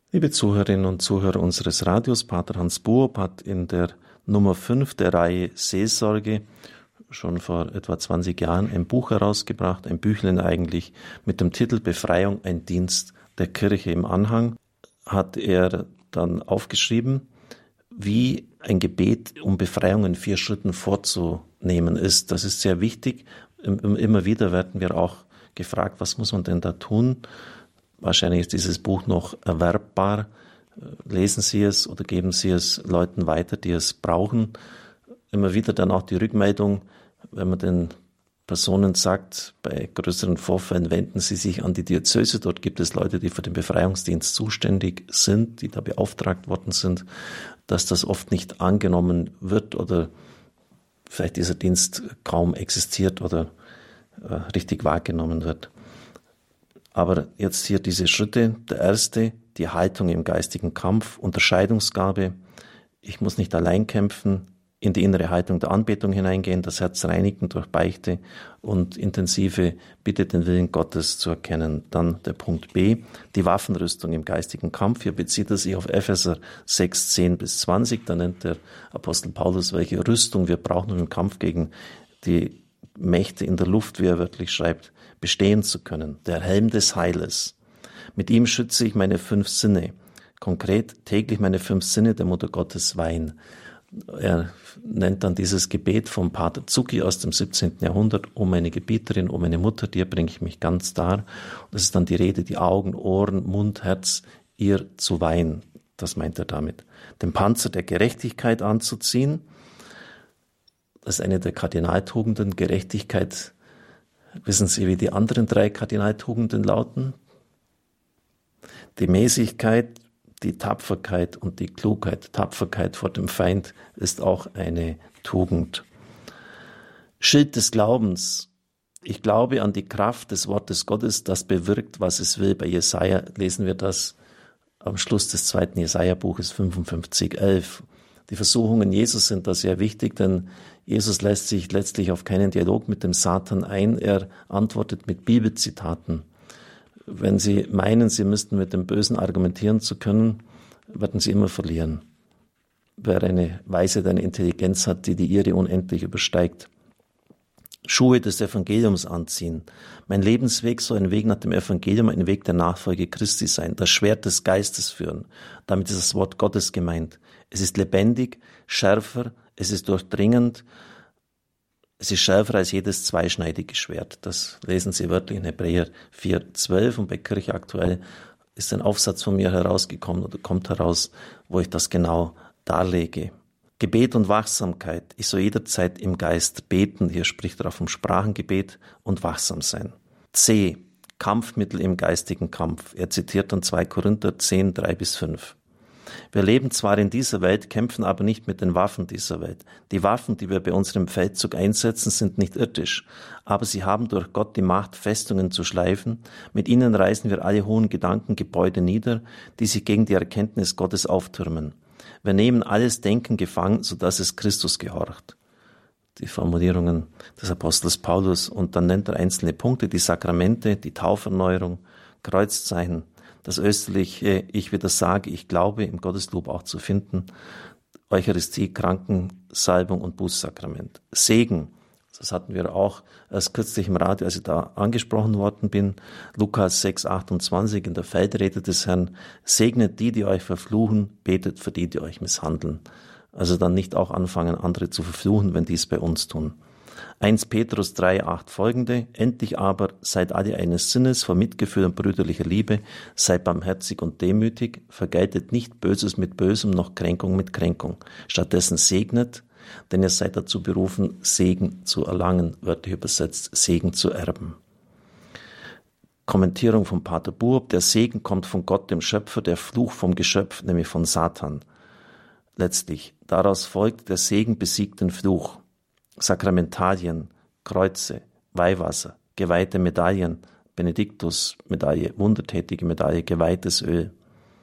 Liebe Zuhörerinnen und Zuhörer unseres Radios, Pater Hans Buob hat in der Nummer 5 der Reihe Seelsorge schon vor etwa 20 Jahren ein Buch herausgebracht, ein Büchlein eigentlich, mit dem Titel Befreiung, ein Dienst der Kirche. Im Anhang hat er dann aufgeschrieben, wie ein Gebet um Befreiung in 4 Schritten vorzunehmen ist. Das ist sehr wichtig. Immer wieder werden wir auch gefragt, was muss man denn da tun? Wahrscheinlich ist dieses Buch noch erwerbbar. Lesen Sie es oder geben Sie es Leuten weiter, die es brauchen. Immer wieder dann auch die Rückmeldung, wenn man den Personen sagt, bei größeren Vorfällen wenden Sie sich an die Diözese. Dort gibt es Leute, die für den Befreiungsdienst zuständig sind, die da beauftragt worden sind, dass das oft nicht angenommen wird oder vielleicht dieser Dienst kaum existiert oder richtig wahrgenommen wird. Aber jetzt hier diese Schritte. Der erste, die Haltung im geistigen Kampf, Unterscheidungsgabe. Ich muss nicht allein kämpfen, in die innere Haltung der Anbetung hineingehen, das Herz reinigen durch Beichte und intensive Bitte, den Willen Gottes zu erkennen. Dann der Punkt B, die Waffenrüstung im geistigen Kampf. Hier bezieht er sich auf Epheser 6, 10 bis 20. Da nennt der Apostel Paulus, welche Rüstung wir brauchen, um im Kampf gegen die Mächte in der Luft, wie er wörtlich schreibt, bestehen zu können. Der Helm des Heiles. Mit ihm schütze ich meine 5 Sinne. Konkret täglich meine 5 Sinne der Mutter Gottes weihen. Er nennt dann dieses Gebet vom Pater Zucchi aus dem 17. Jahrhundert, O meine Gebieterin, O meine Mutter, dir bringe ich mich ganz dar. Und das ist dann die Rede, die Augen, Ohren, Mund, Herz, ihr zu weihen. Das meint er damit. Den Panzer der Gerechtigkeit anzuziehen. Das ist eine der Kardinaltugenden, Gerechtigkeit. Wissen Sie, wie die anderen 3 Kardinaltugenden lauten? Die Mäßigkeit, die Tapferkeit und die Klugheit. Tapferkeit vor dem Feind ist auch eine Tugend. Schild des Glaubens. Ich glaube an die Kraft des Wortes Gottes, das bewirkt, was es will. Bei Jesaja lesen wir das am Schluss des 2. Jesaja-Buches 55,11. Die Versuchungen Jesus sind da sehr wichtig, denn Jesus lässt sich letztlich auf keinen Dialog mit dem Satan ein. Er antwortet mit Bibelzitaten. Wenn Sie meinen, Sie müssten mit dem Bösen argumentieren zu können, werden Sie immer verlieren. Wer eine Weisheit, eine Intelligenz hat, die Ihre unendlich übersteigt. Schuhe des Evangeliums anziehen. Mein Lebensweg soll ein Weg nach dem Evangelium, ein Weg der Nachfolge Christi sein. Das Schwert des Geistes führen. Damit ist das Wort Gottes gemeint. Es ist lebendig, schärfer, es ist durchdringend. Es ist schärfer als jedes zweischneidige Schwert. Das lesen Sie wörtlich in Hebräer 4,12 und bei Kirche aktuell ist ein Aufsatz von mir herausgekommen oder kommt heraus, wo ich das genau darlege. Gebet und Wachsamkeit. Ich soll jederzeit im Geist beten. Hier spricht er auch vom Sprachengebet und wachsam sein. C. Kampfmittel im geistigen Kampf. Er zitiert dann 2 Korinther 10, 3 bis 5. Wir leben zwar in dieser Welt, kämpfen aber nicht mit den Waffen dieser Welt. Die Waffen, die wir bei unserem Feldzug einsetzen, sind nicht irdisch, aber sie haben durch Gott die Macht, Festungen zu schleifen. Mit ihnen reißen wir alle hohen Gedankengebäude nieder, die sich gegen die Erkenntnis Gottes auftürmen. Wir nehmen alles Denken gefangen, sodass es Christus gehorcht. Die Formulierungen des Apostels Paulus. Und dann nennt er einzelne Punkte, die Sakramente, die Tauferneuerung, Kreuzzeichen, das österliche Ich wieder sage, ich glaube, im Gotteslob auch zu finden, Eucharistie, Krankensalbung und Bußsakrament. Segen, das hatten wir auch erst kürzlich im Radio, als ich da angesprochen worden bin, Lukas 6, 28 in der Feldrede des Herrn, segnet die euch verfluchen, betet für die euch misshandeln. Also dann nicht auch anfangen, andere zu verfluchen, wenn die es bei uns tun. 1 Petrus 3, 8 folgende, endlich aber seid alle eines Sinnes, vor Mitgefühl und brüderlicher Liebe, seid barmherzig und demütig, vergeltet nicht Böses mit Bösem, noch Kränkung mit Kränkung. Stattdessen segnet, denn ihr seid dazu berufen, Segen zu erlangen, wörtlich übersetzt, Segen zu erben. Kommentierung von Pater Buob, der Segen kommt von Gott, dem Schöpfer, der Fluch vom Geschöpf, nämlich von Satan. Letztlich, daraus folgt, der Segen besiegt den Fluch. Sakramentalien, Kreuze, Weihwasser, geweihte Medaillen, Benediktus-Medaille, wundertätige Medaille, geweihtes Öl.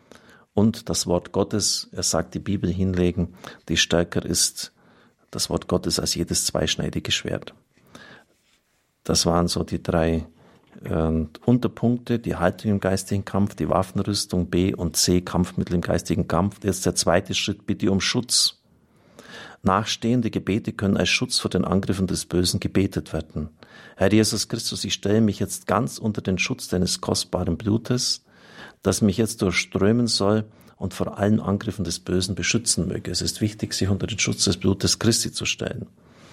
Und das Wort Gottes, er sagt, die Bibel hinlegen, die stärker ist, das Wort Gottes als jedes zweischneidige Schwert. Das waren so die 3 Und Unterpunkte, die Haltung im geistigen Kampf, die Waffenrüstung, B und C, Kampfmittel im geistigen Kampf. Jetzt der zweite Schritt, bitte um Schutz. Nachstehende Gebete können als Schutz vor den Angriffen des Bösen gebetet werden. Herr Jesus Christus, ich stelle mich jetzt ganz unter den Schutz deines kostbaren Blutes, das mich jetzt durchströmen soll und vor allen Angriffen des Bösen beschützen möge. Es ist wichtig, sich unter den Schutz des Blutes Christi zu stellen.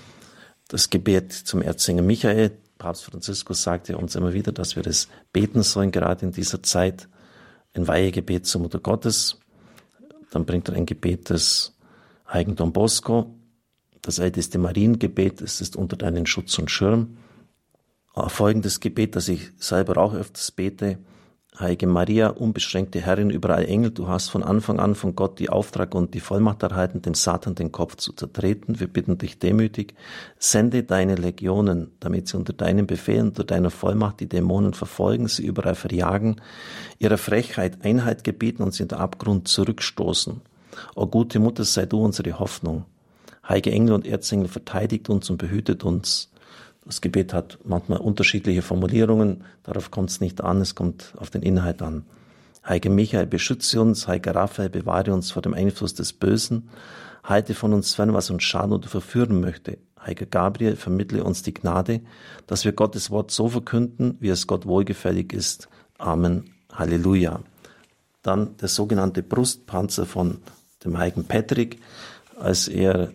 Das Gebet zum Erzengel Michael, Papst Franziskus sagte uns immer wieder, dass wir das beten sollen, gerade in dieser Zeit. Ein Weihegebet zur Mutter Gottes. Dann bringt er ein Gebet des heiligen Don Bosco. Das älteste Mariengebet, es ist unter deinen Schutz und Schirm. Folgendes Gebet, das ich selber auch öfters bete. Heilige Maria, unbeschränkte Herrin über alle Engel, du hast von Anfang an von Gott die Auftrag und die Vollmacht erhalten, dem Satan den Kopf zu zertreten. Wir bitten dich demütig, sende deine Legionen, damit sie unter deinen Befehlen, unter deiner Vollmacht die Dämonen verfolgen, sie überall verjagen, ihrer Frechheit Einheit gebieten und sie in den Abgrund zurückstoßen. O gute Mutter, sei du unsere Hoffnung. Heilige Engel und Erzengel, verteidigt uns und behütet uns. Das Gebet hat manchmal unterschiedliche Formulierungen, darauf kommt es nicht an, es kommt auf den Inhalt an. Heilige Michael, beschütze uns, heiliger Raphael, bewahre uns vor dem Einfluss des Bösen, halte von uns fern, was uns schaden oder verführen möchte. Heiliger Gabriel, vermittle uns die Gnade, dass wir Gottes Wort so verkünden, wie es Gott wohlgefällig ist. Amen. Halleluja. Dann der sogenannte Brustpanzer von dem heiligen Patrick, als er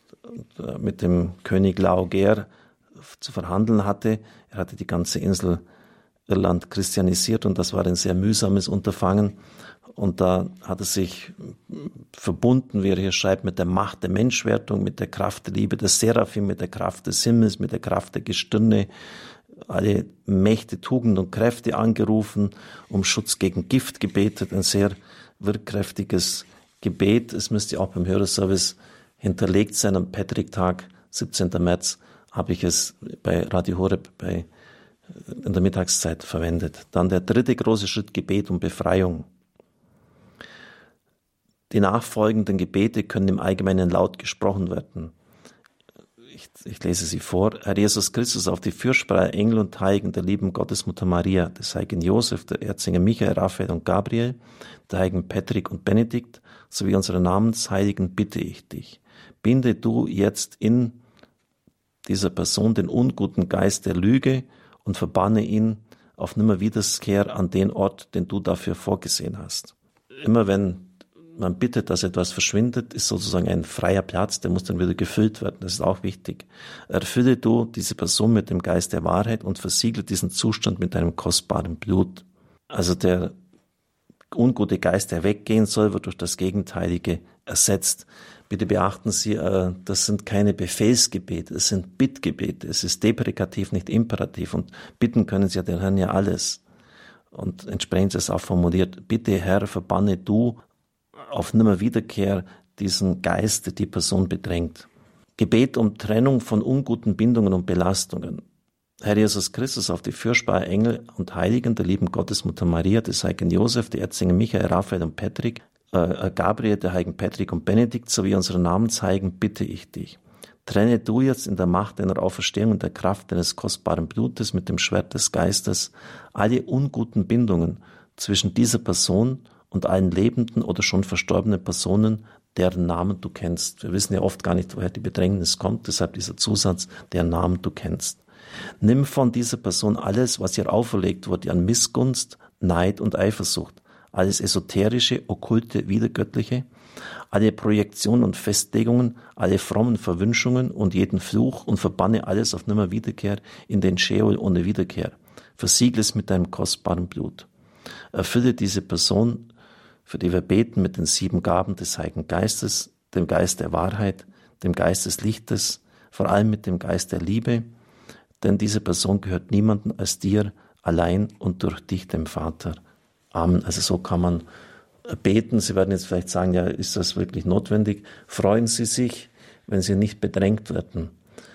mit dem König Laoger zu verhandeln hatte. Er hatte die ganze Insel Irland christianisiert und das war ein sehr mühsames Unterfangen. Und da hat er sich verbunden, wie er hier schreibt, mit der Macht der Menschwertung, mit der Kraft der Liebe des Seraphim, mit der Kraft des Himmels, mit der Kraft der Gestirne, alle Mächte, Tugend und Kräfte angerufen, um Schutz gegen Gift gebetet, ein sehr wirkkräftiges Gebet. Es müsste auch beim Hörerservice hinterlegt sein am Patrick-Tag, 17. März, habe ich es bei Radio Horeb in der Mittagszeit verwendet. Dann der dritte große Schritt, Gebet um Befreiung. Die nachfolgenden Gebete können im Allgemeinen laut gesprochen werden. Ich lese sie vor. Herr Jesus Christus, auf die Fürsprache Engel und Heiligen der lieben Gottesmutter Maria, des heiligen Josef, der Erzengel Michael, Raphael und Gabriel, der heiligen Patrick und Benedikt, sowie unserer Namensheiligen bitte ich dich. Binde du jetzt in dieser Person den unguten Geist der Lüge und verbanne ihn auf Nimmerwiederkehr an den Ort, den du dafür vorgesehen hast. Immer wenn man bittet, dass etwas verschwindet, ist sozusagen ein freier Platz, der muss dann wieder gefüllt werden. Das ist auch wichtig. Erfülle du diese Person mit dem Geist der Wahrheit und versiegle diesen Zustand mit deinem kostbaren Blut. Also der ungute Geist, der weggehen soll, wird durch das Gegenteilige ersetzt. Bitte beachten Sie, das sind keine Befehlsgebete, es sind Bittgebete. Es ist deprikativ, nicht imperativ. Und bitten können Sie ja den Herrn ja alles. Und entsprechend ist es auch formuliert, bitte Herr, verbanne du auf Nimmerwiederkehr diesen Geist, der die Person bedrängt. Gebet um Trennung von unguten Bindungen und Belastungen. Herr Jesus Christus, auf die Fürsprache Engel und Heiligen der lieben Gottesmutter Maria, des heiligen Josef, der Erzengel Michael, Raphael und Patrick, Gabriel, der heiligen Patrick und Benedikt, sowie unsere Namensheiligen bitte ich dich. Trenne du jetzt in der Macht deiner Auferstehung und der Kraft deines kostbaren Blutes mit dem Schwert des Geistes alle unguten Bindungen zwischen dieser Person und allen lebenden oder schon verstorbenen Personen, deren Namen du kennst. Wir wissen ja oft gar nicht, woher die Bedrängnis kommt, deshalb dieser Zusatz, deren Namen du kennst. Nimm von dieser Person alles, was ihr auferlegt wurde an Missgunst, Neid und Eifersucht, alles esoterische, okkulte, widergöttliche, alle Projektionen und Festlegungen, alle frommen Verwünschungen und jeden Fluch und verbanne alles auf Nimmerwiederkehr in den Scheol ohne Wiederkehr. Versiegle es mit deinem kostbaren Blut. Erfülle diese Person, für die wir beten, mit den 7 Gaben des Heiligen Geistes, dem Geist der Wahrheit, dem Geist des Lichtes, vor allem mit dem Geist der Liebe, denn diese Person gehört niemandem als dir allein und durch dich, dem Vater. Amen. Also so kann man beten. Sie werden jetzt vielleicht sagen, ja, ist das wirklich notwendig? Freuen Sie sich, wenn Sie nicht bedrängt werden.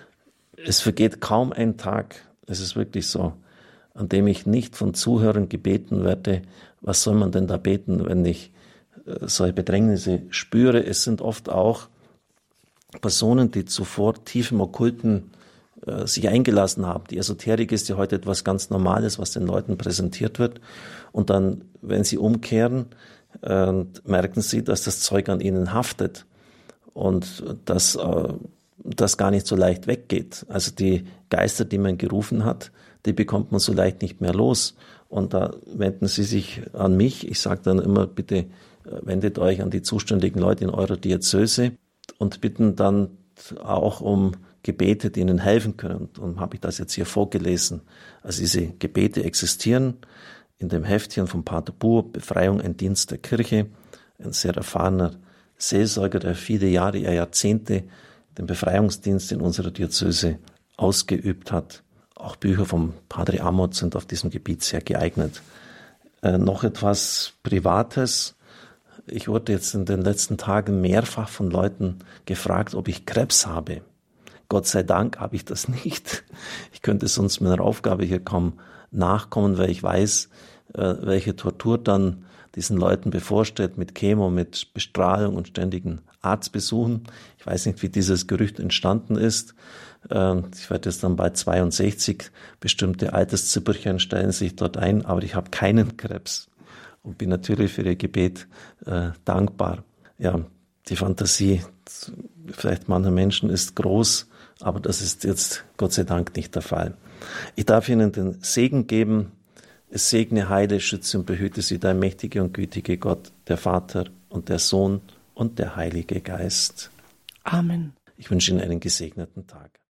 Es vergeht kaum ein Tag, es ist wirklich so, an dem ich nicht von Zuhörern gebeten werde, was soll man denn da beten, wenn ich solche Bedrängnisse spüre. Es sind oft auch Personen, die zuvor tief im Okkulten sich eingelassen haben. Die Esoterik ist ja heute etwas ganz Normales, was den Leuten präsentiert wird. Und dann, wenn sie umkehren, merken sie, dass das Zeug an ihnen haftet und dass das gar nicht so leicht weggeht. Also die Geister, die man gerufen hat, die bekommt man so leicht nicht mehr los. Und da wenden sie sich an mich. Ich sage dann immer, bitte wendet euch an die zuständigen Leute in eurer Diözese und bitten dann auch um Gebete, die ihnen helfen können. Und habe ich das jetzt hier vorgelesen. Also diese Gebete existieren in dem Heftchen von Pater Buhr, Befreiung, ein Dienst der Kirche. Ein sehr erfahrener Seelsorger, der viele Jahre, Jahrzehnte den Befreiungsdienst in unserer Diözese ausgeübt hat. Auch Bücher vom Padre Amott sind auf diesem Gebiet sehr geeignet. Noch etwas Privates. Ich wurde jetzt in den letzten Tagen mehrfach von Leuten gefragt, ob ich Krebs habe. Gott sei Dank habe ich das nicht. Ich könnte sonst meiner Aufgabe hier kaum nachkommen, weil ich weiß, welche Tortur dann diesen Leuten bevorsteht mit Chemo, mit Bestrahlung und ständigen Arztbesuchen. Ich weiß nicht, wie dieses Gerücht entstanden ist. Ich werde jetzt dann bei 62, bestimmte Alterszipperchen stellen sich dort ein, aber ich habe keinen Krebs und bin natürlich für Ihr Gebet dankbar. Ja, die Fantasie vielleicht mancher Menschen ist groß, aber das ist jetzt Gott sei Dank nicht der Fall. Ich darf Ihnen den Segen geben. Es segne, heile, schütze und behüte Sie, der mächtige und gütige Gott, der Vater und der Sohn und der Heilige Geist. Amen. Ich wünsche Ihnen einen gesegneten Tag.